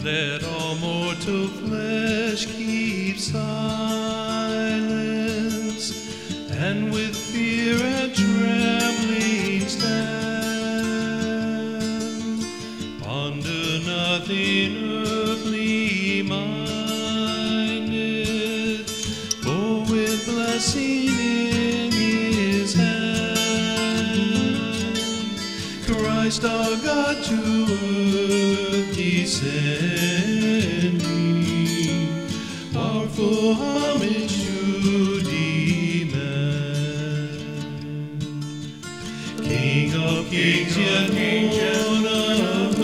Let all mortal flesh keep silence, and with fear and trembling stand. Ponder nothing earthly minded, for with blessing in his hand, Christ our God to earth descending, powerful homage to demand. King of kings, yet born of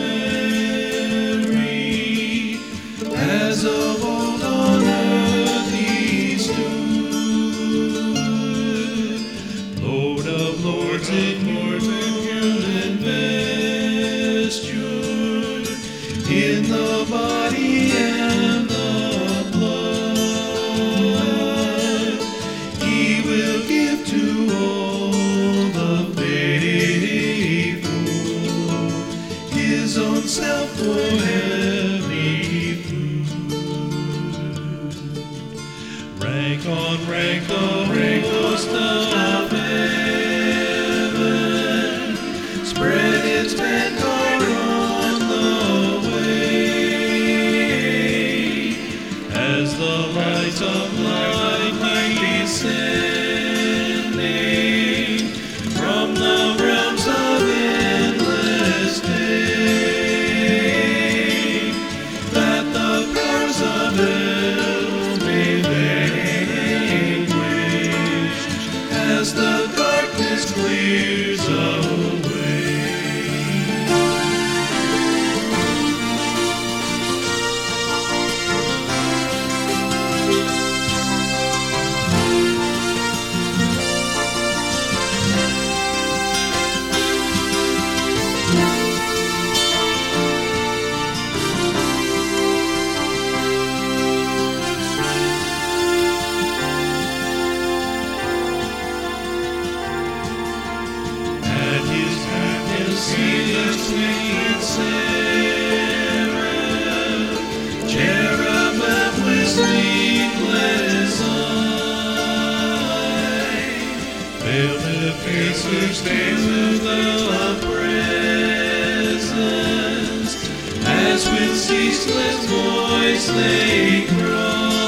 Mary, as of old on earth he stood, Lord of lords in human vesture, in the body and the blood, he will give to all the faithful his own self for heavenly food. Rank on rank the host of heaven spread its vanguard on the way, as the light of light descending from the realms of endless day, that the powers of hell may vanquish as the darkness clears away. See the twin seraph, cherubim with sleepless eye, veil their faces to the presence, as with ceaseless voice they cry.